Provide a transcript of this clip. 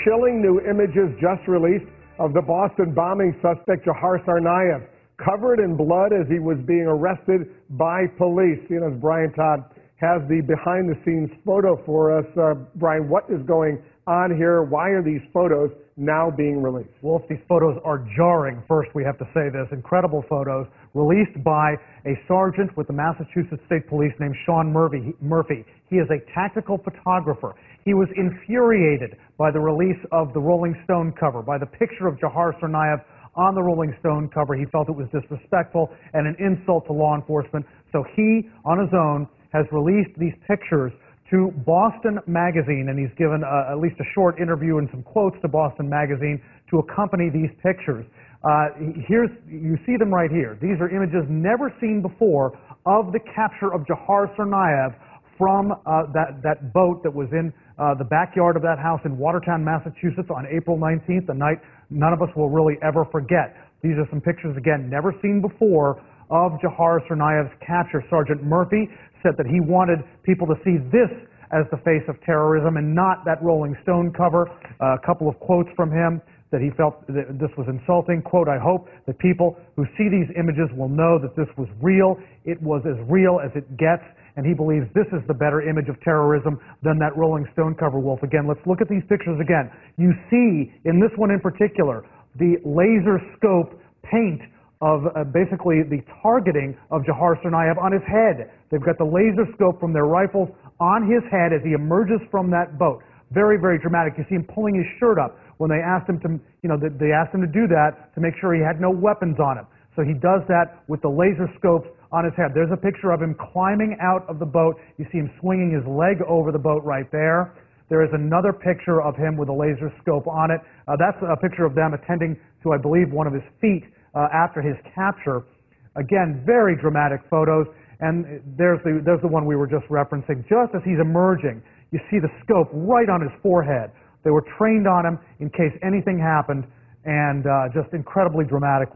chilling new images just released of the Boston bombing suspect Dzhokhar Tsarnaev, covered in blood as he was being arrested by police. CNN's Brian Todd has the behind-the-scenes photo for us. Brian, what is going on here? Why are these photos now being released? Wolf, these photos are jarring. First, we have to say this. Incredible photos released by a sergeant with the Massachusetts State Police named Sean Murphy. He is a tactical photographer. He was infuriated by the release of the Rolling Stone cover, by the picture of Dzhokhar Tsarnaev on the Rolling Stone cover. He felt it was disrespectful and an insult to law enforcement. So he, on his own, has released these pictures to Boston Magazine, and he's given at least a short interview and some quotes to Boston Magazine to accompany these pictures. You see them right here. These are images never seen before of the capture of Dzhokhar Tsarnaev from that boat that was in the backyard of that house in Watertown, Massachusetts on April 19th, the night none of us will really ever forget. These are some pictures, again, never seen before of Dzhokhar Tsarnaev's capture. Sergeant Murphy said that he wanted people to see this as the face of terrorism and not that Rolling Stone cover. A couple of quotes from him that he felt that this was insulting. Quote, "I hope that people who see these images will know that this was real. It was as real as it gets." And he believes this is the better image of terrorism than that Rolling Stone cover, Wolf. Again, let's look at these pictures again. You see, in this one in particular, the laser scope paint of basically the targeting of Dzhokhar Tsarnaev on his head. They've got the laser scope from their rifles on his head as he emerges from that boat. Very, very dramatic. You see him pulling his shirt up when they asked him to, they asked him to do that to make sure he had no weapons on him. So he does that with the laser scopes on his head. There's a picture of him climbing out of the boat. You see him swinging his leg over the boat right there. There is another picture of him with a laser scope on it. That's a picture of them attending to, I believe, one of his feet after his capture. Again, very dramatic photos. And there's the one we were just referencing. Just as he's emerging, you see the scope right on his forehead. They were trained on him in case anything happened, and just incredibly dramatic.